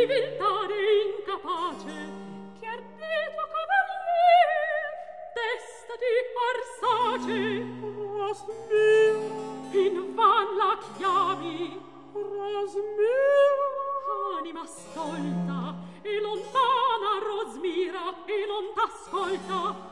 viltà incapace, che ardito cavalier, destati arsace. Rosmira, in van la chiami. Rosmira, anima stolta, e lontana Rosmira, e non t'ascolta.